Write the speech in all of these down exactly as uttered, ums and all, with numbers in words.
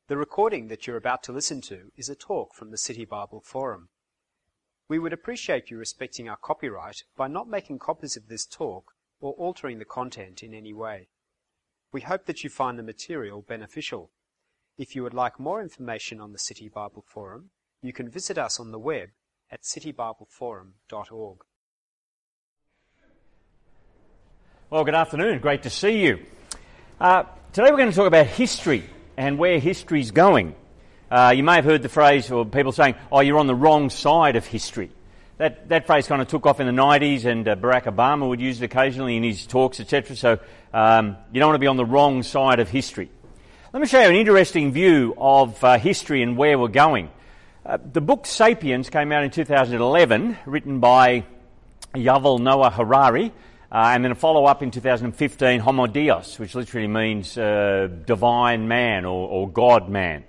The recording that you're about to listen to is a talk from the City Bible Forum. We would appreciate you respecting our copyright by not making copies of this talk or altering the content in any way. We hope that you find the material beneficial. If you would like more information on the City Bible Forum, you can visit us on the web at city bible forum dot org. Well, good afternoon. Great to see you. Uh, today we're going to talk about history and where history's going. Uh, you may have heard the phrase, or people saying, oh, you're on the wrong side of history. That that phrase kind of took off in the nineties, and uh, Barack Obama would use it occasionally in his talks, et cetera. So um, you don't want to be on the wrong side of history. Let me show you an interesting view of uh, history and where we're going. Uh, the book Sapiens came out in two thousand eleven, written by Yuval Noah Harari, uh, and then a follow-up in two thousand fifteen, Homo Deus, which literally means uh, divine man or, or God man.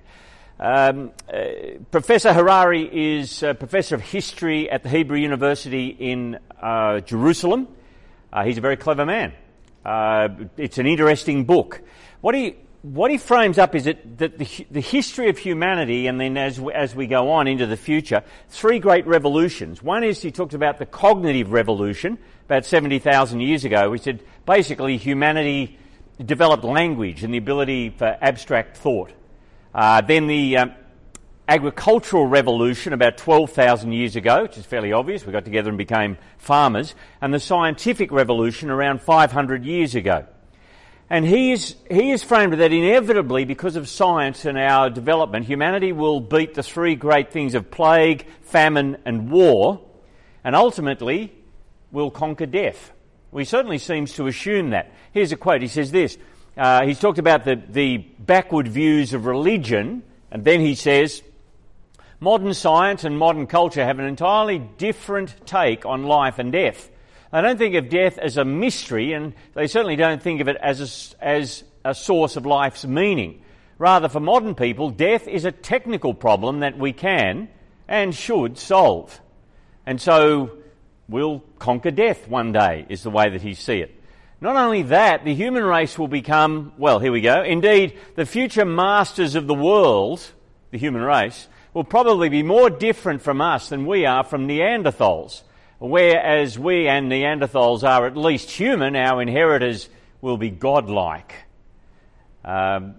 Um, uh, Professor Harari is a professor of history at the Hebrew University in uh, Jerusalem. Uh, he's a very clever man. Uh, it's an interesting book. What he what he frames up is that, that the, the history of humanity, and then as we, as we go on into the future, three great revolutions. One is he talked about the cognitive revolution about seventy thousand years ago. He said basically humanity developed language and the ability for abstract thought. Uh, then the um, agricultural revolution about twelve thousand years ago, which is fairly obvious. We got together and became farmers. And the scientific revolution around five hundred years ago. And he is, he is framed that inevitably, because of science and our development, humanity will beat the three great things of plague, famine and war, and ultimately will conquer death. Well, he certainly seems to assume that. Here's a quote. He says this. Uh, he's talked about the, the backward views of religion, and then he says, modern science and modern culture have an entirely different take on life and death. They don't think of death as a mystery, and they certainly don't think of it as a, as a source of life's meaning. Rather, for modern people, death is a technical problem that we can and should solve. And so we'll conquer death one day, is the way that he sees it. Not only that, the human race will become, well, here we go, indeed, the future masters of the world, the human race, will probably be more different from us than we are from Neanderthals. Whereas we and Neanderthals are at least human, our inheritors will be godlike. Um,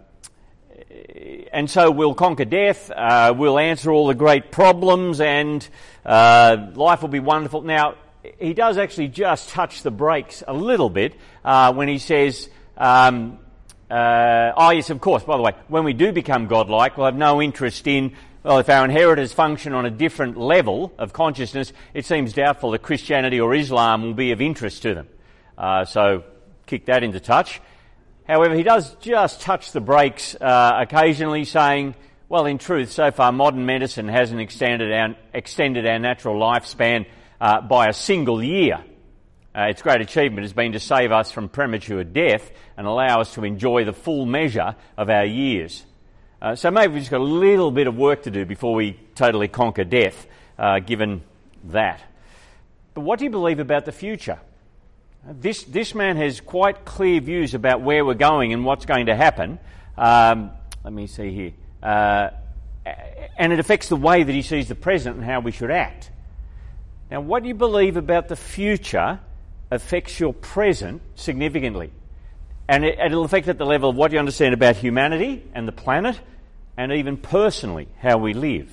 and so we'll conquer death, uh, we'll answer all the great problems, and uh, life will be wonderful. Now, he does actually just touch the brakes a little bit uh, when he says, um, uh, oh yes, of course, by the way, when we do become godlike, we'll have no interest in, well, if our inheritors function on a different level of consciousness, it seems doubtful that Christianity or Islam will be of interest to them. Uh, so kick that into touch. However, he does just touch the brakes uh, occasionally, saying, well, in truth, so far modern medicine hasn't extended our, extended our natural lifespan Uh, by a single year. Uh, its great achievement has been to save us from premature death and allow us to enjoy the full measure of our years. Uh, so maybe we've just got a little bit of work to do before we totally conquer death, uh, given that. But what do you believe about the future? Uh, this, this man has quite clear views about where we're going and what's going to happen. Um, let me see here. Uh, and it affects the way that he sees the present and how we should act. Now, what you believe about the future affects your present significantly. And it, it'll affect at the level of what you understand about humanity and the planet, and even personally, how we live.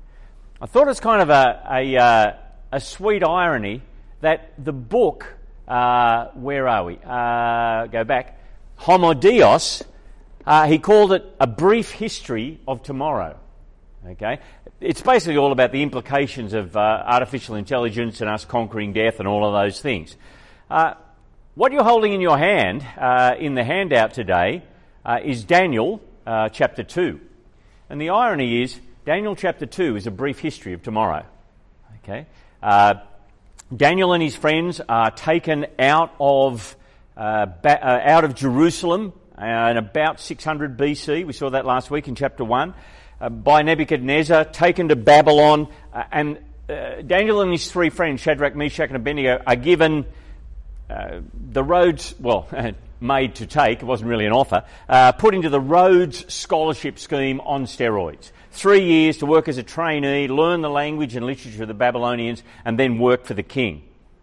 I thought it's kind of a, a, uh, a sweet irony that the book, uh, where are we? Uh, go back. Homo Deus, uh, he called it A Brief History of Tomorrow. Okay, it's basically all about the implications of uh, artificial intelligence and us conquering death and all of those things. Uh, what you're holding in your hand, uh, in the handout today, uh, is Daniel uh, chapter two. And the irony is, Daniel chapter two is a brief history of tomorrow. Okay, uh, Daniel and his friends are taken out of uh, ba- uh, out of Jerusalem uh, in about six hundred B C. We saw that last week in chapter one. Uh, by Nebuchadnezzar, taken to Babylon, uh, and uh, Daniel and his three friends, Shadrach, Meshach and Abednego, are given uh, the roads, well, made to take, it wasn't really an offer, uh, put into the Rhodes Scholarship Scheme on steroids. Three years to work as a trainee, learn the language and literature of the Babylonians, and then work for the king.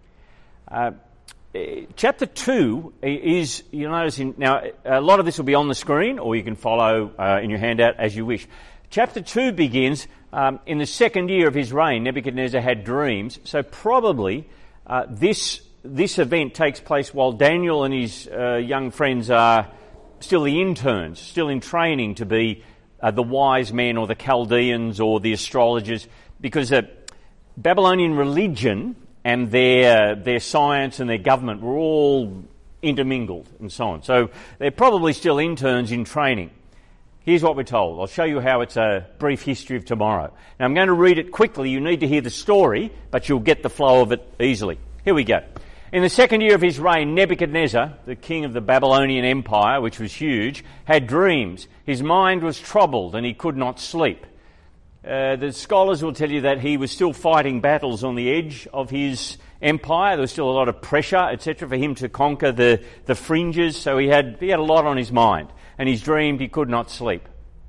Uh, chapter two is, you'll notice, in, now a lot of this will be on the screen, or you can follow uh, in your handout as you wish. Chapter two begins um, in the second year of his reign. Nebuchadnezzar had dreams, so probably uh, this this event takes place while Daniel and his uh, young friends are still the interns, still in training to be uh, the wise men or the Chaldeans or the astrologers, because uh, Babylonian religion and their their science and their government were all intermingled and so on. So they're probably still interns in training. Here's what we're told. I'll show you how it's a brief history of tomorrow. Now I'm going to read it quickly. You need to hear the story, but you'll get the flow of it easily. Here we go. In the second year of his reign, Nebuchadnezzar, the king of the Babylonian Empire, which was huge, had dreams. His mind was troubled and he could not sleep. Uh, the scholars will tell you that he was still fighting battles on the edge of his empire. There was still a lot of pressure, et cetera, for him to conquer the, the fringes. So he had he had a lot on his mind, and he's dreamed he could not sleep.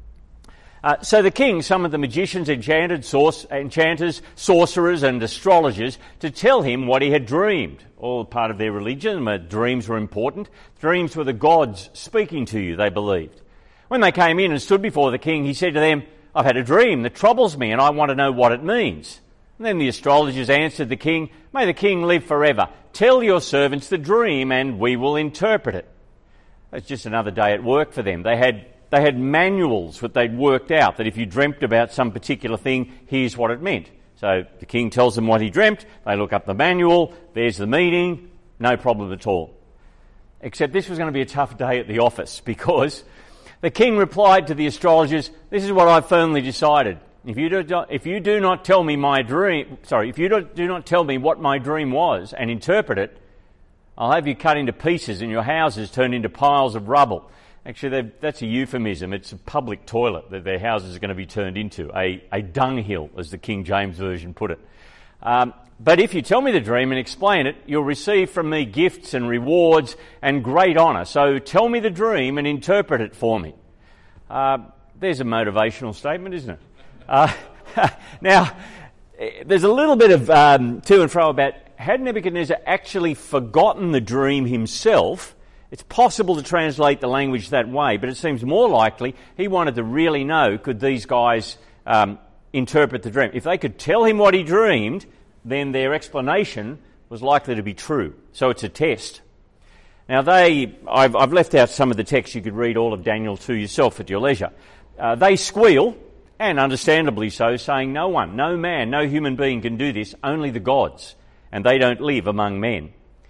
Uh, so the king summoned the magicians, enchanted, source, enchanters, sorcerers, and astrologers to tell him what he had dreamed. All part of their religion. But dreams were important. Dreams were the gods speaking to you, they believed. When they came in and stood before the king, he said to them, "I've had a dream that troubles me, and I want to know what it means." And then the astrologers answered the king, "May the king live forever. Tell your servants the dream, and we will interpret it." It's just another day at work for them. They had they had manuals that they'd worked out, that if you dreamt about some particular thing, here's what it meant. So the king tells them what he dreamt, they look up the manual, there's the meaning, no problem at all. Except this was going to be a tough day at the office, because the king replied to the astrologers, "This is what I've firmly decided. If you do, if you do not tell me my dream, sorry, if you do, do not tell me what my dream was and interpret it, I'll have you cut into pieces and your houses turned into piles of rubble." Actually, that's a euphemism. It's a public toilet that their houses are going to be turned into, a, a dunghill, as the King James Version put it. Um, but if you tell me the dream and explain it, you'll receive from me gifts and rewards and great honour. So tell me the dream and interpret it for me. Uh, there's a motivational statement, isn't it? Uh, now, there's a little bit of um, to and fro about, had Nebuchadnezzar actually forgotten the dream himself? It's possible to translate the language that way, but it seems more likely he wanted to really know, could these guys um, interpret the dream? If they could tell him what he dreamed, then their explanation was likely to be true. So it's a test. Now they, I've, I've left out some of the text. You could read all of Daniel two yourself at your leisure. Uh, they squeal, and understandably so, saying no one, no man, no human being can do this, only the gods, and they don't live among men.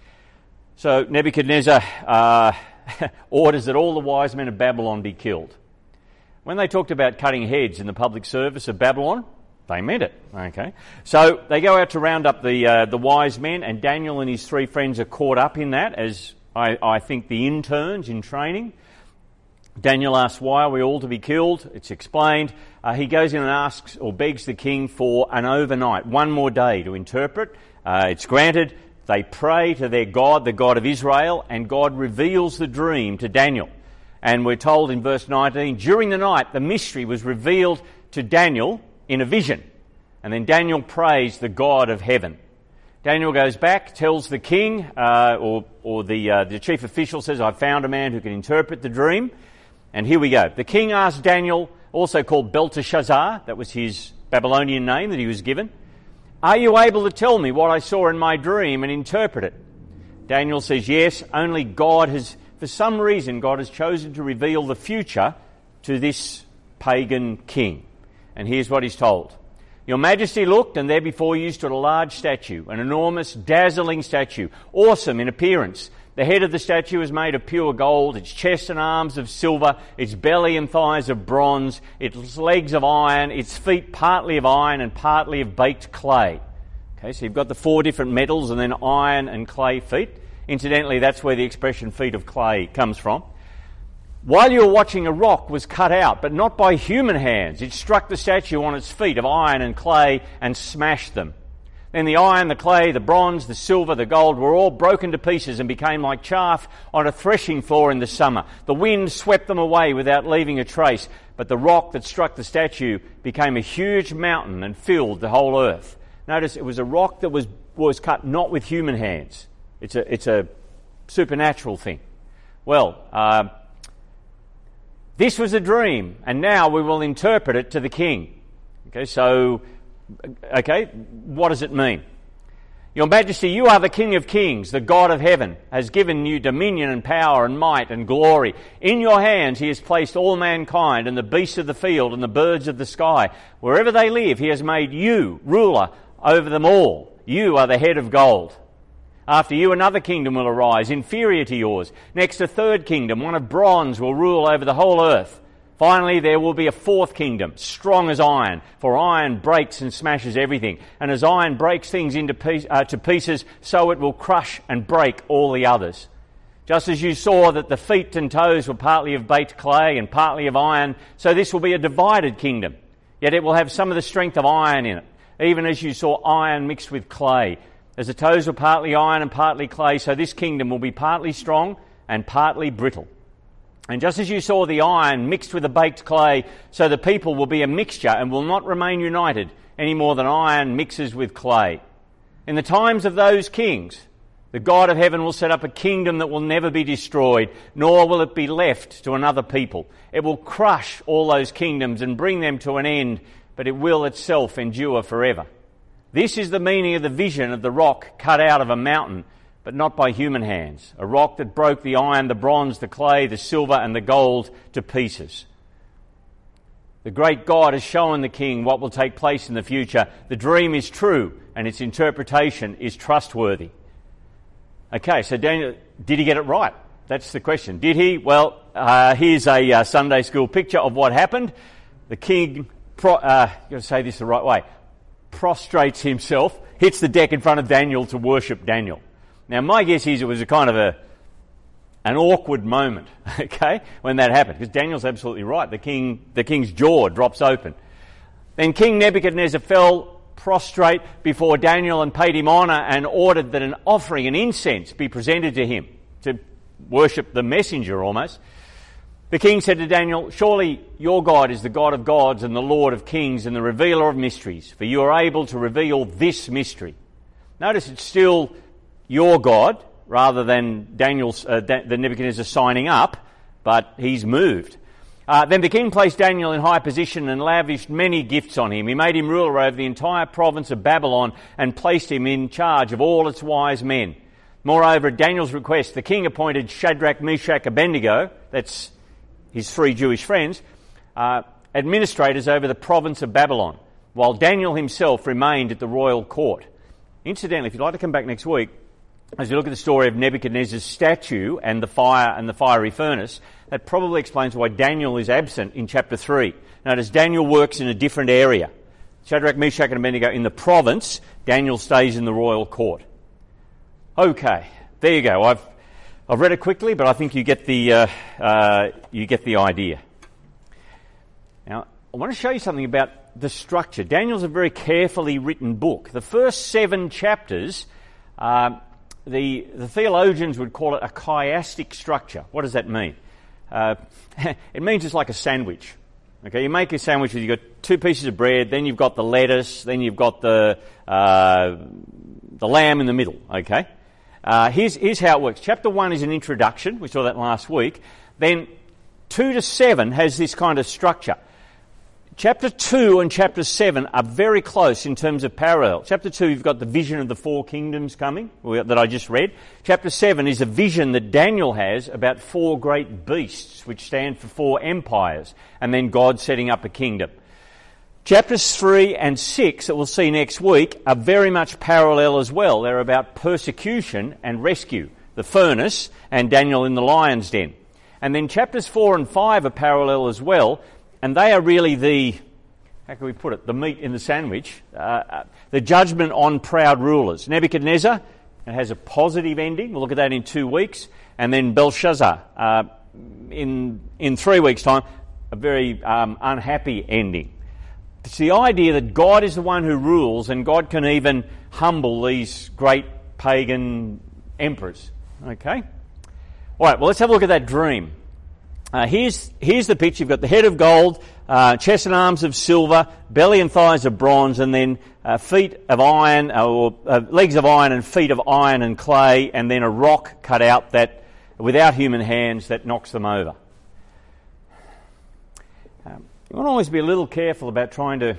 So Nebuchadnezzar uh, orders that all the wise men of Babylon be killed. When they talked about cutting heads in the public service of Babylon, they meant it. Okay, so they go out to round up the uh, the wise men, and Daniel and his three friends are caught up in that, as I, I think the interns in training. Daniel asks, "Why are we all to be killed?" It's explained. Uh, he goes in and asks or begs the king for an overnight, one more day to interpret. Uh, it's granted. They pray to their God, the God of Israel, and God reveals the dream to Daniel. And we're told in verse nineteen, during the night, the mystery was revealed to Daniel in a vision. And then Daniel prays the God of heaven. Daniel goes back, tells the king, uh, or, or the, uh, the chief official says, "I've found a man who can interpret the dream." And here we go. The king asked Daniel, also called Belteshazzar, that was his Babylonian name that he was given, "Are you able to tell me what I saw in my dream and interpret it?" Daniel says, "Yes, only God has, for some reason, God has chosen to reveal the future to this pagan king." And here's what he's told. "Your Majesty looked, and there before you stood a large statue, an enormous, dazzling statue, awesome in appearance. The head of the statue is made of pure gold, its chest and arms of silver, its belly and thighs of bronze, its legs of iron, its feet partly of iron and partly of baked clay." Okay, so you've got the four different metals and then iron and clay feet. Incidentally, that's where the expression "feet of clay" comes from. "While you were watching, a rock was cut out, but not by human hands. It struck the statue on its feet of iron and clay and smashed them. Then the iron, the clay, the bronze, the silver, the gold were all broken to pieces and became like chaff on a threshing floor in the summer. The wind swept them away without leaving a trace, but the rock that struck the statue became a huge mountain and filled the whole earth. Notice it was a rock that was, was cut not with human hands. It's a, it's a supernatural thing. Well, uh, this was a dream, and now we will interpret it to the king. Okay, so, okay, what does it mean? Your Majesty, you are the King of Kings, the God of heaven, has given you dominion and power and might and glory. In your hands he has placed all mankind and the beasts of the field and the birds of the sky. Wherever they live, he has made you ruler over them all. You are the head of gold. After you, another kingdom will arise, inferior to yours. Next, a third kingdom, one of bronze, will rule over the whole earth. Finally, there will be a fourth kingdom, strong as iron, for iron breaks and smashes everything. And as iron breaks things into piece, uh, to pieces, so it will crush and break all the others. Just as you saw that the feet and toes were partly of baked clay and partly of iron, so this will be a divided kingdom. Yet it will have some of the strength of iron in it, even as you saw iron mixed with clay. As the toes were partly iron and partly clay, so this kingdom will be partly strong and partly brittle. And just as you saw the iron mixed with the baked clay, so the people will be a mixture and will not remain united any more than iron mixes with clay. In the times of those kings, the God of heaven will set up a kingdom that will never be destroyed, nor will it be left to another people. It will crush all those kingdoms and bring them to an end, but it will itself endure forever. This is the meaning of the vision of the rock cut out of a mountain, but not by human hands, a rock that broke the iron, the bronze, the clay, the silver and the gold to pieces. The great God has shown the king what will take place in the future. The dream is true and its interpretation is trustworthy. Okay, so Daniel, did he get it right? That's the question. Did he? Well, uh, here's a uh, Sunday school picture of what happened. The king, pro- uh, you've got to say this the right way, prostrates himself, hits the deck in front of Daniel to worship Daniel. Now, my guess is it was a kind of a an awkward moment, okay, when that happened, because Daniel's absolutely right. The king, the king's jaw drops open. Then King Nebuchadnezzar fell prostrate before Daniel and paid him honour and ordered that an offering, an incense, be presented to him to worship the messenger almost. The king said to Daniel, "Surely your God is the God of gods and the Lord of kings and the revealer of mysteries, for you are able to reveal this mystery." Notice it's still your God, rather than Daniel's, uh, da- the Nebuchadnezzar signing up, but he's moved. Uh, then the king placed Daniel in high position and lavished many gifts on him. He made him ruler over the entire province of Babylon and placed him in charge of all its wise men. Moreover, at Daniel's request, the king appointed Shadrach, Meshach, Abednego, that's his three Jewish friends, uh, administrators over the province of Babylon, while Daniel himself remained at the royal court. Incidentally, if you'd like to come back next week, as we look at the story of Nebuchadnezzar's statue and the fire and the fiery furnace, that probably explains why Daniel is absent in chapter three. Notice Daniel works in a different area. Shadrach, Meshach and Abednego in the province, Daniel stays in the royal court. Okay, there you go. I've I've read it quickly, but I think you get the uh, uh, you get the idea. Now, I want to show you something about the structure. Daniel's a very carefully written book. The first seven chapters, uh, the the theologians would call it a chiastic structure. What does that mean? Uh, it means it's like a sandwich. Okay, you make a sandwich with, you've got two pieces of bread, then you've got the lettuce, then you've got the uh, the lamb in the middle. Okay, uh, here's here's how it works. Chapter one is an introduction. We saw that last week. Then two to seven has this kind of structure. Chapter two and chapter seven are very close in terms of parallel. Chapter two, you've got the vision of the four kingdoms coming, that I just read. Chapter seven is a vision that Daniel has about four great beasts, which stand for four empires, and then God setting up a kingdom. Chapters three and six, that we'll see next week, are very much parallel as well. They're about persecution and rescue, the furnace, and Daniel in the lion's den. And then chapters four and five are parallel as well, and they are really the, how can we put it, the meat in the sandwich, uh, the judgment on proud rulers. Nebuchadnezzar, it has a positive ending. We'll look at that in two weeks. And then Belshazzar, uh, in in three weeks' time, a very um, unhappy ending. It's the idea that God is the one who rules, and God can even humble these great pagan emperors. Okay? All right, well, let's have a look at that dream. Uh, here's, here's the picture. You've got the head of gold, uh, chest and arms of silver, belly and thighs of bronze, and then uh, feet of iron, or uh, legs of iron and feet of iron and clay, and then a rock cut out that, without human hands, that knocks them over. Um, you want to always be a little careful about trying to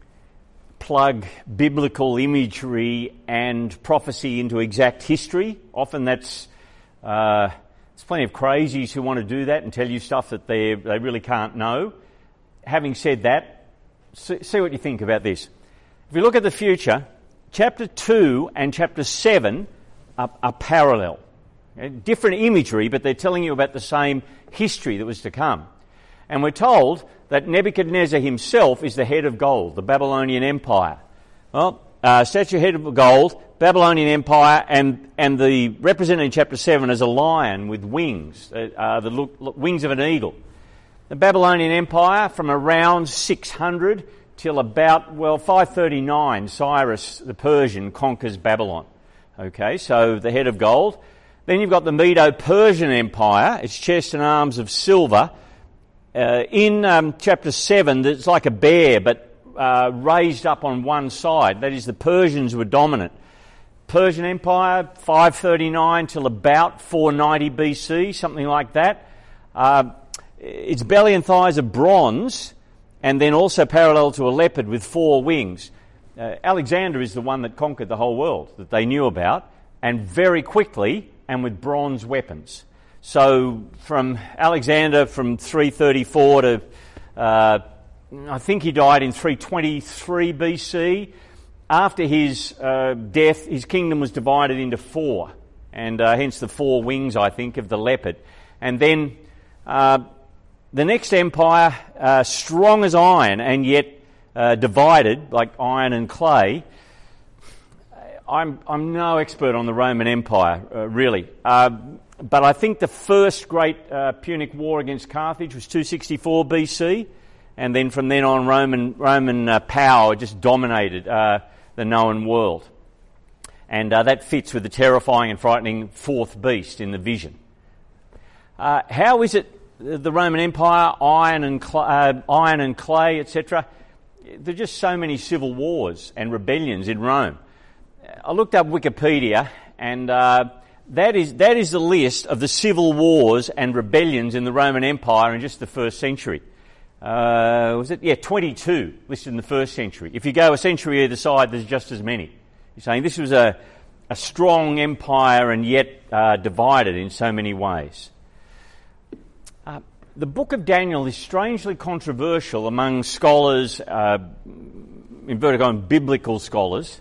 plug biblical imagery and prophecy into exact history. Often that's... Uh, There's plenty of crazies who want to do that and tell you stuff that they they really can't know. Having said that, see, see what you think about this. If you look at the future, chapter two and chapter seven are, are parallel. Okay? Different imagery, but they're telling you about the same history that was to come. And we're told that Nebuchadnezzar himself is the head of gold, the Babylonian Empire. Well, uh, statue head of gold, Babylonian Empire, and and the represented in chapter seven as a lion with wings, uh, the look, look, wings of an eagle. The Babylonian Empire, from around six hundred till about, well, five thirty-nine, Cyrus the Persian conquers Babylon. Okay, so the head of gold. Then you've got the Medo-Persian Empire, its chest and arms of silver. Uh, in um, chapter seven, it's like a bear, but uh, raised up on one side. That is, the Persians were dominant. Persian Empire, five thirty-nine till about four ninety B C, something like that. Uh, its belly and thighs are bronze, and then also parallel to a leopard with four wings. Uh, Alexander is the one that conquered the whole world that they knew about, and very quickly and with bronze weapons. So from Alexander from three thirty-four to, uh, I think he died in three twenty-three B C. After his uh, death, his kingdom was divided into four, and uh, hence the four wings, I think, of the leopard. And then uh, the next empire, uh, strong as iron and yet uh, divided, like iron and clay. I'm I'm no expert on the Roman Empire, uh, really. Uh, but I think the first great uh, Punic War against Carthage was two sixty-four B C, and then from then on, Roman Roman uh, power just dominated uh, the known world. And uh, that fits with the terrifying and frightening fourth beast in the vision. Uh, how is it the Roman Empire, iron and cl- uh, iron and clay, et cetera? There are just so many civil wars and rebellions in Rome. I looked up Wikipedia, and uh, that is that is the list of the civil wars and rebellions in the Roman Empire in just the first century. Uh, was it? Yeah, twenty-two listed in the first century. If you go a century either side, there's just as many. You're saying this was a, a strong empire and yet uh, divided in so many ways. Uh, the book of Daniel is strangely controversial among scholars, uh, inverted commas, biblical scholars,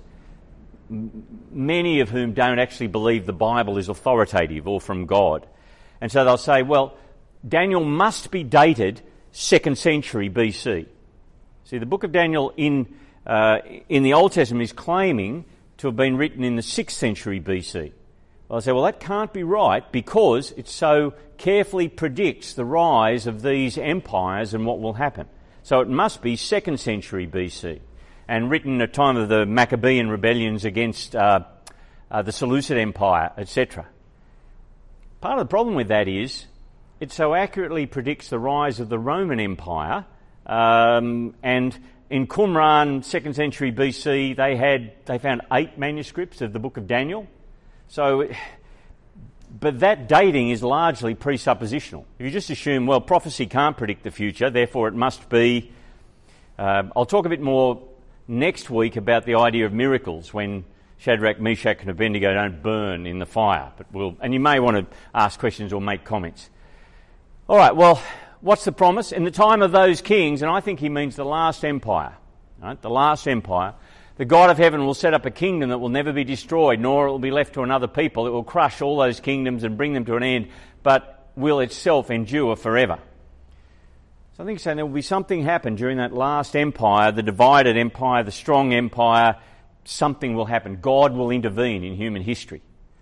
many of whom don't actually believe the Bible is authoritative or from God. And so they'll say, well, Daniel must be dated second century B C. See, the book of Daniel in uh, in the Old Testament is claiming to have been written in the sixth century B C. Well, I say, well, that can't be right because it so carefully predicts the rise of these empires and what will happen. So it must be second century B C and written at the time of the Maccabean rebellions against uh, uh, the Seleucid Empire, et cetera. Part of the problem with that is it so accurately predicts the rise of the Roman Empire, um, and in Qumran, second century B C, they had they found eight manuscripts of the book of Daniel. So, but that dating is largely presuppositional. If you just assume, well, prophecy can't predict the future, therefore it must be. Uh, I'll talk a bit more next week about the idea of miracles when Shadrach, Meshach, and Abednego don't burn in the fire. But we'll, and you may want to ask questions or make comments. All right, well, what's the promise? In the time of those kings, and I think he means the last empire, right? The last empire, the God of heaven will set up a kingdom that will never be destroyed, nor it will be left to another people. It will crush all those kingdoms and bring them to an end, but will itself endure forever. So I think saying there will be something happen during that last empire, the divided empire, the strong empire. Something will happen. God will intervene in human history.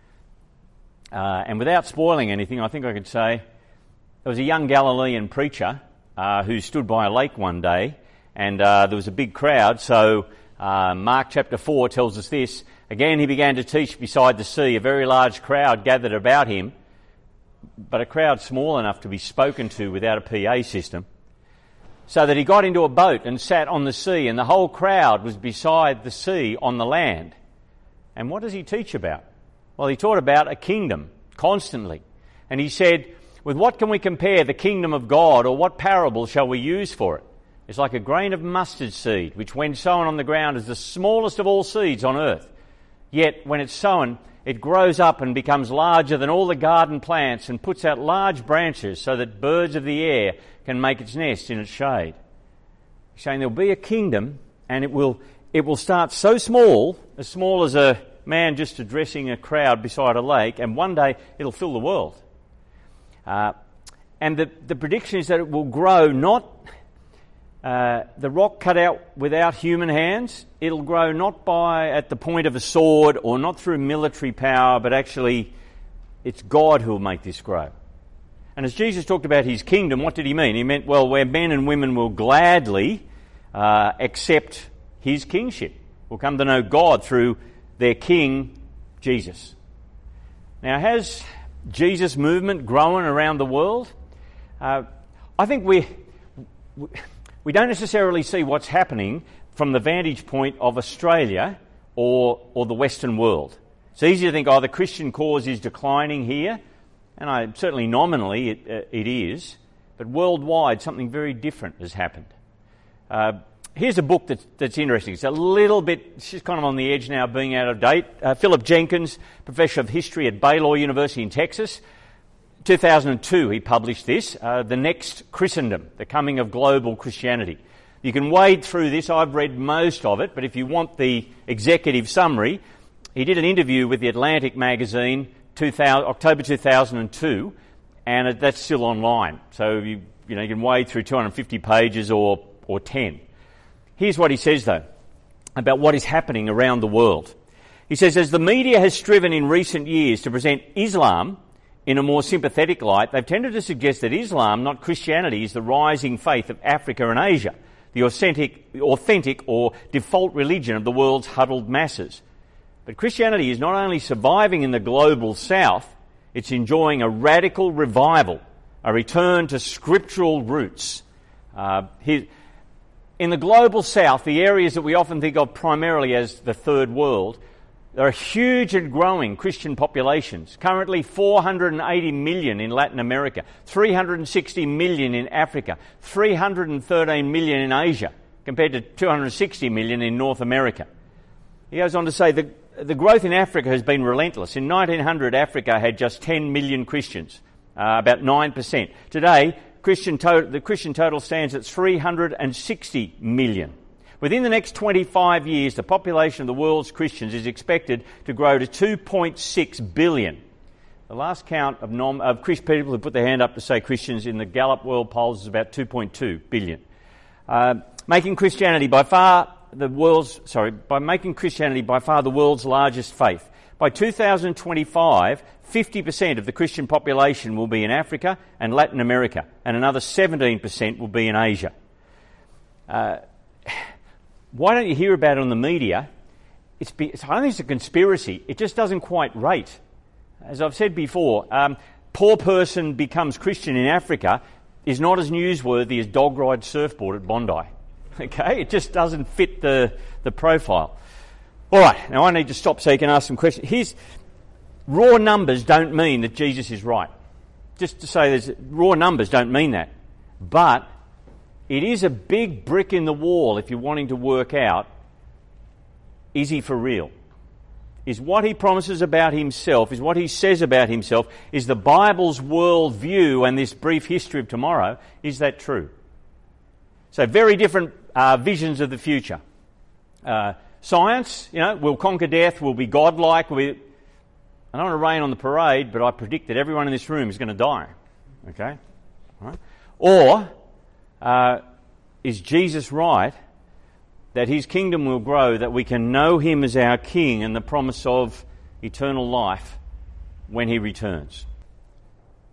Uh, and without spoiling anything, I think I could say there was a young Galilean preacher uh, who stood by a lake one day, and uh, there was a big crowd. So uh, Mark chapter four tells us this. Again, he began to teach beside the sea. A very large crowd gathered about him, but a crowd small enough to be spoken to without a P A system. So that he got into a boat and sat on the sea, and the whole crowd was beside the sea on the land. And what does he teach about? Well, he taught about a kingdom constantly. And he said, with what can we compare the kingdom of God, or what parable shall we use for it? It's like a grain of mustard seed, which when sown on the ground is the smallest of all seeds on earth. Yet when it's sown, it grows up and becomes larger than all the garden plants and puts out large branches so that birds of the air can make its nest in its shade. He's saying there'll be a kingdom, and it will it will start so small, as small as a man just addressing a crowd beside a lake, and one day it'll fill the world. Uh, and the, the prediction is that it will grow not uh, the rock cut out without human hands. It'll grow not by at the point of a sword or not through military power, but actually it's God who will make this grow. And as Jesus talked about his kingdom, what did he mean? He meant, well, where men and women will gladly uh, accept his kingship, will come to know God through their king, Jesus. Now, has Jesus' movement grown around the world? Uh, I think we we don't necessarily see what's happening from the vantage point of Australia or or the Western world. It's easy to think, oh, the Christian cause is declining here, and I certainly nominally it, uh, it is, but worldwide something very different has happened. Uh, Here's a book that's, that's interesting. It's a little bit, she's kind of on the edge now of being out of date. Uh, Philip Jenkins, Professor of History at Baylor University in Texas. two thousand two he published this, uh, The Next Christendom, The Coming of Global Christianity. You can wade through this. I've read most of it, but if you want the executive summary, he did an interview with the Atlantic magazine two thousand, October two thousand two, and it, that's still online. So you, you know, you can wade through two hundred fifty pages or, or ten. Here's what he says, though, about what is happening around the world. He says, as the media has striven in recent years to present Islam in a more sympathetic light, they've tended to suggest that Islam, not Christianity, is the rising faith of Africa and Asia, the authentic, authentic or default religion of the world's huddled masses. But Christianity is not only surviving in the global south, it's enjoying a radical revival, a return to scriptural roots. Uh, here, In the global south, the areas that we often think of primarily as the third world, there are huge and growing Christian populations. Currently four hundred eighty million in Latin America, three hundred sixty million in Africa, three hundred thirteen million in Asia, compared to two hundred sixty million in North America. He goes on to say that the growth in Africa has been relentless. In nineteen hundred, Africa had just ten million Christians, uh, about nine percent. Today, Christian total, the Christian total stands at three hundred sixty million. Within the next twenty-five years, the population of the world's Christians is expected to grow to two point six billion. The last count of, nom- of Christian people who put their hand up to say Christians in the Gallup World Polls is about two point two billion. Uh, making Christianity by far the world's sorry by making Christianity by far the world's largest faith. By two thousand twenty-five, fifty percent of the Christian population will be in Africa and Latin America, and another seventeen percent will be in Asia. Uh, why don't you hear about it on the media? It's, be, it's, I don't think it's a conspiracy. It just doesn't quite rate. As I've said before, um, poor person becomes Christian in Africa is not as newsworthy as dog ride surfboard at Bondi. Okay? It just doesn't fit the, the profile. All right, now I need to stop so you can ask some questions. Here's, raw numbers don't mean that Jesus is right. Just to say there's raw numbers don't mean that. But it is a big brick in the wall if you're wanting to work out, is he for real? Is what he promises about himself, is what he says about himself, is the Bible's worldview and this brief history of tomorrow, is that true? So very different uh, visions of the future. Uh, science, you know, will conquer death, will be godlike. Will be, I don't want to rain on the parade, but I predict that everyone in this room is going to die. Okay? All right? Or uh, is Jesus right that his kingdom will grow, that we can know him as our king and the promise of eternal life when he returns?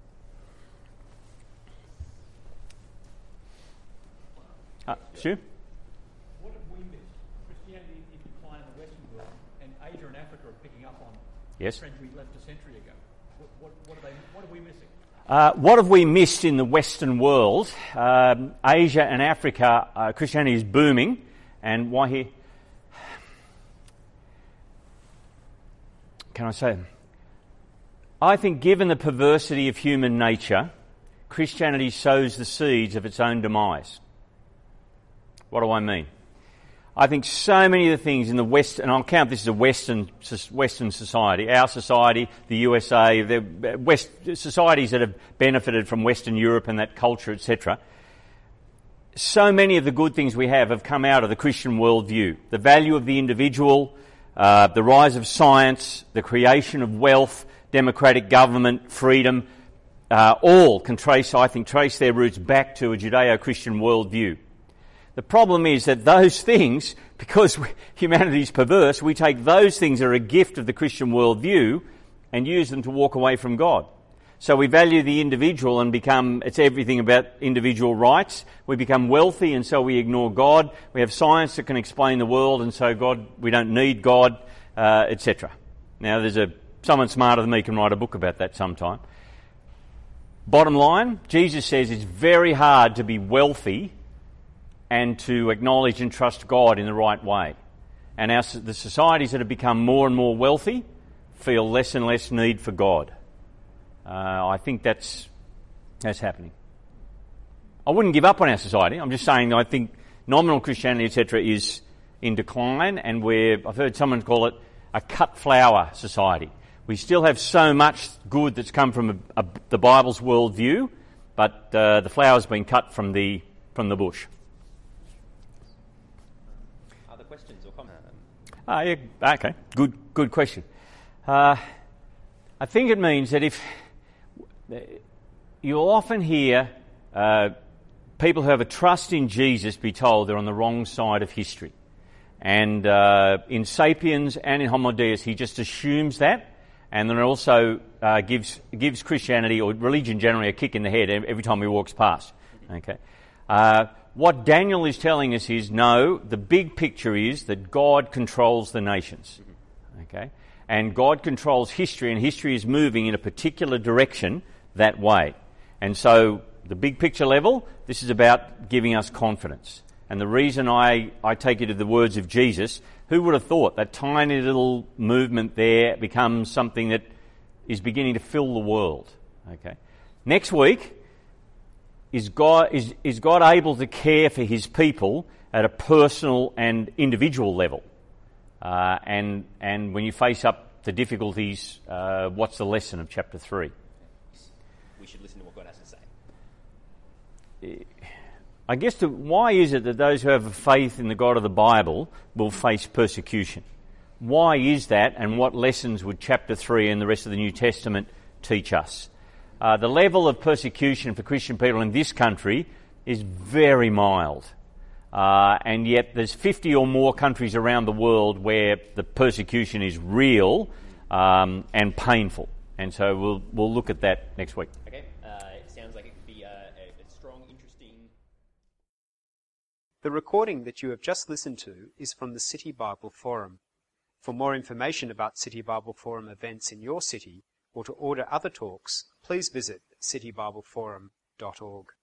Uh, Stu? Yes? Friends we left a century ago. What, what, what, are they, what are we missing? Uh, what have we missed in the Western world? Um, Asia and Africa, uh, Christianity is booming. And why here? Can I say? I think given the perversity of human nature, Christianity sows the seeds of its own demise. What do I mean? I think so many of the things in the West, and I'll count this as a Western Western society, our society, the U S A, the West societies that have benefited from Western Europe and that culture, et cetera. So many of the good things we have have come out of the Christian worldview. The value of the individual, uh, the rise of science, the creation of wealth, democratic government, freedom, uh, all can trace, I think, trace their roots back to a Judeo-Christian worldview. The problem is that those things, because humanity is perverse, we take those things that are a gift of the Christian worldview and use them to walk away from God. So we value the individual and become, it's everything about individual rights. We become wealthy and so we ignore God. We have science that can explain the world and so God, we don't need God, uh, et cetera. Now there's a, someone smarter than me can write a book about that sometime. Bottom line, Jesus says it's very hard to be wealthy and to acknowledge and trust God in the right way. And our, the societies that have become more and more wealthy feel less and less need for God. Uh, I think that's that's happening. I wouldn't give up on our society. I'm just saying that I think nominal Christianity, et cetera, is in decline, and we're, I've heard someone call it a cut flower society. We still have so much good that's come from a, a, the Bible's worldview, but uh, the flower's been cut from the from the bush. Other questions or comments? Ah, yeah, okay, good good question. Uh, I think it means that if you'll often hear uh, people who have a trust in Jesus be told they're on the wrong side of history. And uh, in Sapiens and in Homo Deus, he just assumes that, and then also uh, gives gives Christianity or religion generally a kick in the head every time he walks past. Okay, uh, what Daniel is telling us is no. The big picture is that God controls the nations. Okay, and God controls history, and history is moving in a particular direction that way. And so, the big picture level, this is about giving us confidence. And the reason I, I take you to the words of Jesus, who would have thought that tiny little movement there becomes something that is beginning to fill the world? Okay. Next week, is God, is, is God able to care for his people at a personal and individual level? Uh, and, and when you face up the difficulties, uh, what's the lesson of chapter three? We should listen to what God has to say. I guess the, why is it that those who have a faith in the God of the Bible will face persecution? Why is that, and what lessons would chapter three and the rest of the New Testament teach us? Uh, the level of persecution for Christian people in this country is very mild. Uh, and yet there's fifty or more countries around the world where the persecution is real um, and painful. And so we'll we'll look at that next week. Okay, uh, it sounds like it could be a, a, a strong, interesting... The recording that you have just listened to is from the City Bible Forum. For more information about City Bible Forum events in your city, or to order other talks, please visit city bible forum dot org.